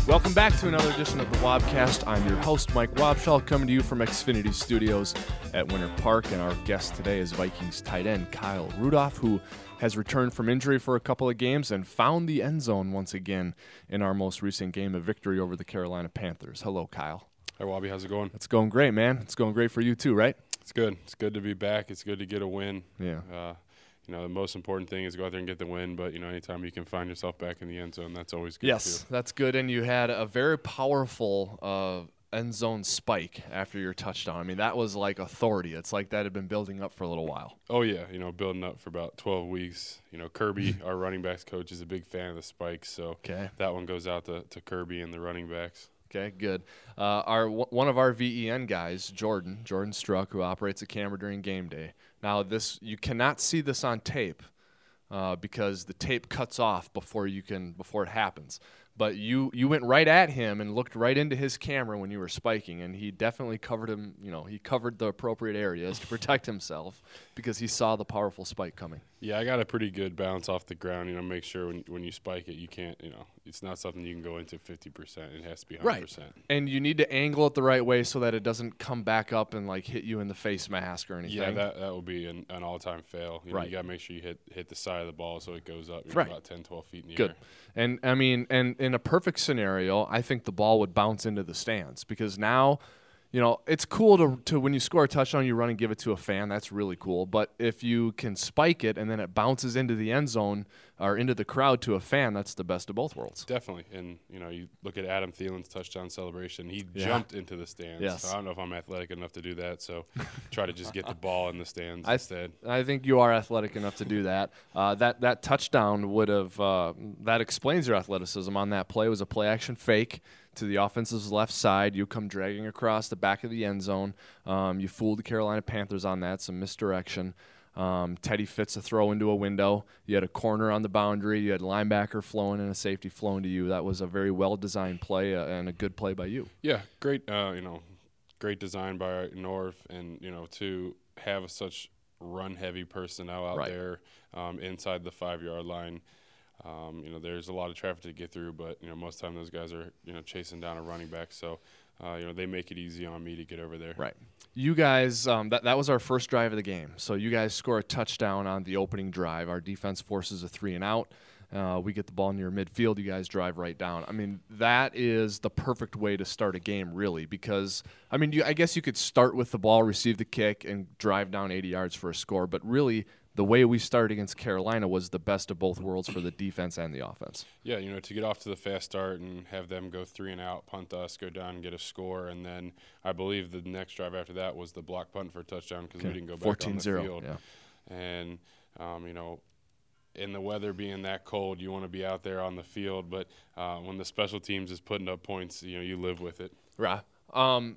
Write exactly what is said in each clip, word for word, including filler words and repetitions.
Welcome back to another edition of the Wobcast. I'm your host, Mike Wobschall, coming to you from Xfinity Studios at Winter Park. And our guest today is Vikings tight end Kyle Rudolph, who has returned from injury for a couple of games and found the end zone once again in our most recent game of victory over the Carolina Panthers. Hello, Kyle. Hi, Wobby. How's it going? It's going great, man. It's going great for you too, right? It's good. It's good to be back. It's good to get a win. Yeah. Uh, You know, the most important thing is go out there and get the win, but, you know, anytime you can find yourself back in the end zone, that's always good, Yes, too. that's good. And you had a very powerful uh, end zone spike after your touchdown. I mean, that was like authority. It's like that had been building up for a little while. Oh, yeah. You know, building up for about twelve weeks. You know, Kirby, our running backs coach, is a big fan of the spikes, so Okay. that one goes out to, to Kirby and the running backs. Okay, good. Uh, our one of our V E N guys, Jordan, Jordan Struck, who operates a camera during game day. Now, this you cannot see this on tape. Uh, because the tape cuts off before you can before it happens. But you you went right at him and looked right into his camera when you were spiking, and he definitely covered him. You know, he covered the appropriate areas to protect himself because he saw the powerful spike coming. Yeah, I got a pretty good bounce off the ground. You know, make sure when when you spike it, you can't. You know, it's not something you can go into fifty percent. It has to be one hundred percent. Right. And you need to angle it the right way so that it doesn't come back up and like hit you in the face mask or anything. Yeah, that that will be an, an all-time fail. You know, Right. You got to make sure you hit hit the side of the ball so it goes up. You're Right. about ten, twelve feet in the Good. air. And, I mean, and in a perfect scenario, I think the ball would bounce into the stands because now, you know, it's cool to, to when you score a touchdown, you run and give it to a fan. That's really cool. But if you can spike it and then it bounces into the end zone or into the crowd to a fan, that's the best of both worlds. Definitely. And, you know, you look at Adam Thielen's touchdown celebration. He Yeah. jumped into the stands. Yes. So I don't know if I'm athletic enough to do that, so try to just get the ball in the stands I, instead. I think you are athletic enough to do that. Uh, that that touchdown would have uh, that explains your athleticism on that play. It was a play action fake to the offense's left side. You come dragging across the back of the end zone. Um, you fooled the Carolina Panthers on that, some misdirection. Um, Teddy fits a throw into a window. You had a corner on the boundary. You had linebacker flowing and a safety flowing to you. That was a very well-designed play uh, and a good play by you. Yeah, great, uh, you know, great design by North, and, you know, to have such run-heavy personnel out Right. there um, inside the five-yard line. Um, you know, there's a lot of traffic to get through, but, you know, most of the time those guys are, you know, chasing down a running back. So, uh, you know, they make it easy on me to get over there. Right. You guys, um, that, that was our first drive of the game. So you guys score a touchdown on the opening drive. Our defense forces a three and out. Uh, we get the ball near midfield. You guys drive right down. I mean, that is the perfect way to start a game, really, because, I mean, you, I guess you could start with the ball, receive the kick, and drive down eighty yards for a score. But really, the way we started against Carolina was the best of both worlds for the defense and the offense. Yeah, you know, to get off to the fast start and have them go three and out, punt us, go down and get a score, and then I believe the next drive after that was the block punt for a touchdown because we didn't go back on the field. Yeah. And, um, you know, in the weather being that cold, you want to be out there on the field, but uh, when the special teams is putting up points, you know, you live with it. Right. Um,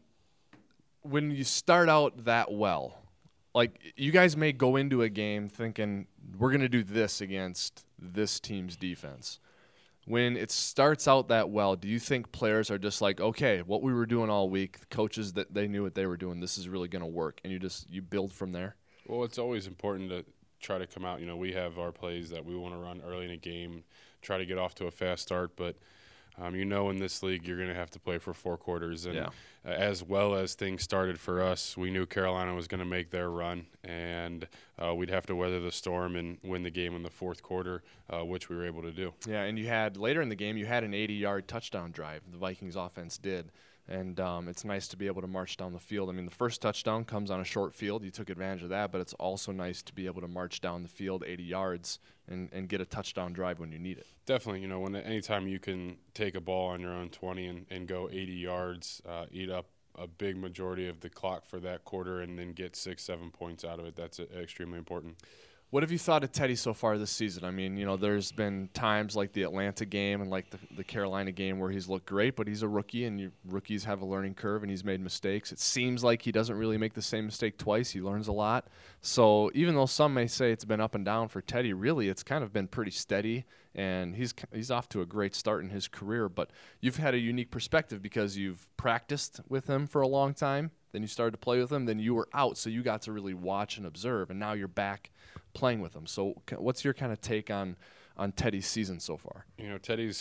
when you start out that well, like you guys may go into a game thinking we're going to do this against this team's defense. When it starts out that well, do you think players are just like, okay, what we were doing all week, the coaches that they knew what they were doing, this is really going to work, and you just you build from there? Well, it's always important to try to come out. You know, we have our plays that we want to run early in a game, try to get off to a fast start, but um, you know in this league you're going to have to play for four quarters. And Yeah. uh, as well as things started for us, we knew Carolina was going to make their run, and uh, we'd have to weather the storm and win the game in the fourth quarter, uh, which we were able to do. Yeah, and you had later in the game, you had an eighty-yard touchdown drive. The Vikings offense did. And um, it's nice to be able to march down the field. I mean, the first touchdown comes on a short field. You took advantage of that, but it's also nice to be able to march down the field eighty yards and, and get a touchdown drive when you need it. Definitely, you know, when anytime you can take a ball on your own twenty and, and go eighty yards, uh, eat up a big majority of the clock for that quarter, and then get six, seven points out of it, that's uh, extremely important. What have you thought of Teddy so far this season? I mean, you know, there's been times like the Atlanta game and like the, the Carolina game where he's looked great, but he's a rookie, and you, rookies have a learning curve, and he's made mistakes. It seems like he doesn't really make the same mistake twice. He learns a lot. So even though some may say it's been up and down for Teddy, really it's kind of been pretty steady, and he's he's off to a great start in his career. But you've had a unique perspective because you've practiced with him for a long time. Then you started to play with him. Then you were out, so you got to really watch and observe, and now you're back playing with him. So what's your kind of take on on Teddy's season so far? You know, Teddy's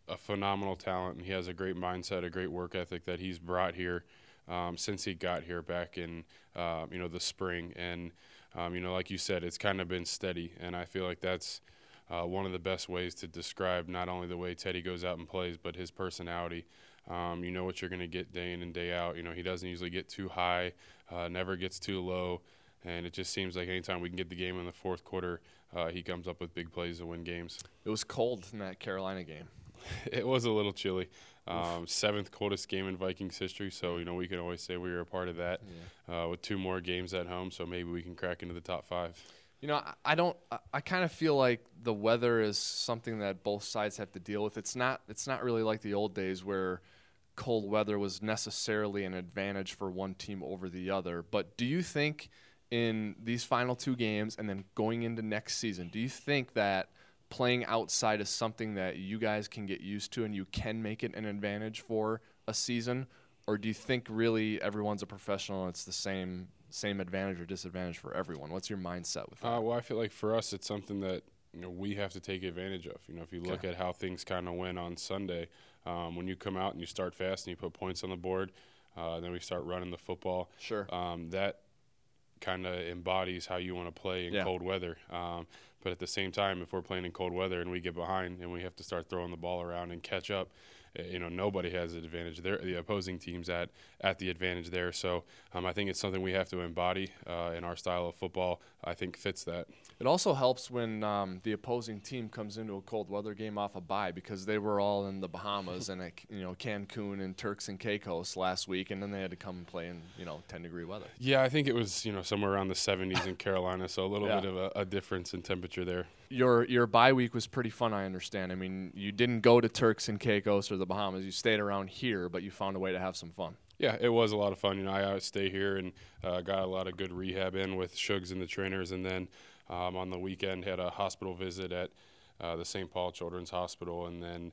a phenomenal talent, and he has a great mindset, a great work ethic that he's brought here um, since he got here back in uh, you know the spring. And um, you know, like you said, it's kind of been steady, and I feel like that's uh, one of the best ways to describe not only the way Teddy goes out and plays, but his personality. Um, you know what you're going to get day in and day out. You know, he doesn't usually get too high, uh, never gets too low, and it just seems like anytime we can get the game in the fourth quarter, uh, he comes up with big plays to win games. It was cold in that Carolina game. It was a little chilly. Um, seventh coldest game in Vikings history, so you know we can always say we were a part of that. Yeah. Uh, with two more games at home, so maybe we can crack into the top five. You know, I, I don't. I, I kind of feel like the weather is something that both sides have to deal with. It's not. It's not really like the old days where cold weather was necessarily an advantage for one team over the other. But do you think in these final two games and then going into next season, do you think that playing outside is something that you guys can get used to and you can make it an advantage for a season? Or do you think really everyone's a professional and it's the same same advantage or disadvantage for everyone? What's your mindset with that? Uh, well, I feel like for us it's something that you know we have to take advantage of. You know, if you look okay. at how things kind of went on Sunday, um, when you come out and you start fast and you put points on the board, uh, then we start running the football. Sure. Um, that kind of embodies how you want to play in yeah. cold weather. Um, but at the same time, if we're playing in cold weather and we get behind and we have to start throwing the ball around and catch up, you know, nobody has the advantage there. The opposing team's at at the advantage there. So um, I think it's something we have to embody uh, in our style of football. I think fits that. It also helps when um, the opposing team comes into a cold weather game off a bye because they were all in the Bahamas and you know Cancun and Turks and Caicos last week, and then they had to come and play in you know ten degree weather. Yeah, I think it was you know somewhere around the seventies in Carolina, so a little yeah. bit of a, a difference in temperature there. Your your bye week was pretty fun, I understand. I mean, you didn't go to Turks and Caicos or the Bahamas. You stayed around here, but you found a way to have some fun. Yeah, it was a lot of fun. You know, I uh, stay here and uh, got a lot of good rehab in with Shugs and the trainers, and then um, on the weekend had a hospital visit at uh, the Saint Paul Children's Hospital, and then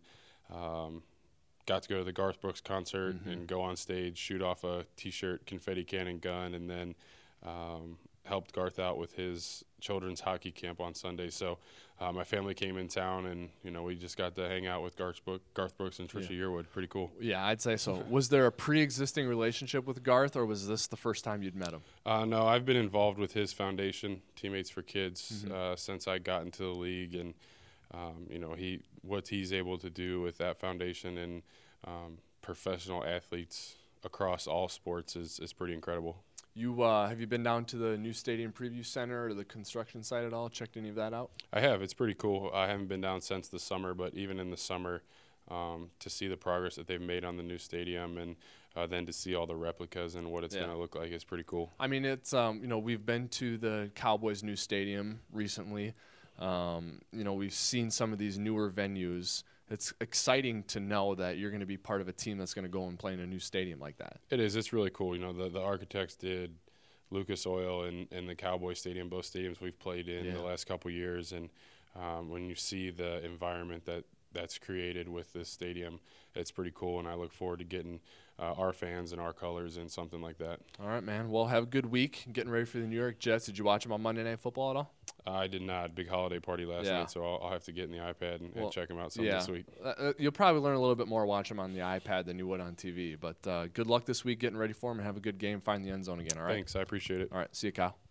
um, got to go to the Garth Brooks concert mm-hmm. and go on stage, shoot off a T-shirt, confetti cannon gun, and then um, helped Garth out with his children's hockey camp on Sunday. So uh, my family came in town, and you know we just got to hang out with Garth, Brook, Garth Brooks and Trisha yeah. Yearwood. Pretty cool. Yeah, I'd say so. Was there a pre-existing relationship with Garth, or was this the first time you'd met him? Uh, no, I've been involved with his foundation, Teammates for Kids, mm-hmm. uh, since I got into the league, and um, you know he what he's able to do with that foundation and um, professional athletes across all sports is is pretty incredible. You uh, have you been down to the new Stadium Preview Center or the construction site at all? Checked any of that out? I have. It's pretty cool. I haven't been down since the summer, but even in the summer, um, to see the progress that they've made on the new stadium and uh, then to see all the replicas and what it's yeah. going to look like is pretty cool. I mean, it's um, you know we've been to the Cowboys' new stadium recently. Um, you know we've seen some of these newer venues. It's exciting to know that you're going to be part of a team that's going to go and play in a new stadium like that. It is. It's really cool. You know, the, the architects did Lucas Oil and, and the Cowboy Stadium, both stadiums we've played in yeah. the last couple of years. And um, when you see the environment that, that's created with this stadium, it's pretty cool. And I look forward to getting uh, our fans and our colors in something like that. All right, man. Well, have a good week getting ready for the New York Jets. Did you watch them on Monday Night Football at all? Uh, I did not. Big holiday party last yeah. night, so I'll, I'll have to get in the iPad and, well, and check them out some yeah. this week. Uh, you'll probably learn a little bit more watching them on the iPad than you would on T V. But uh, good luck this week getting ready for them and have a good game. Find the end zone again, all right? Thanks. I appreciate it. All right. See you, Kyle.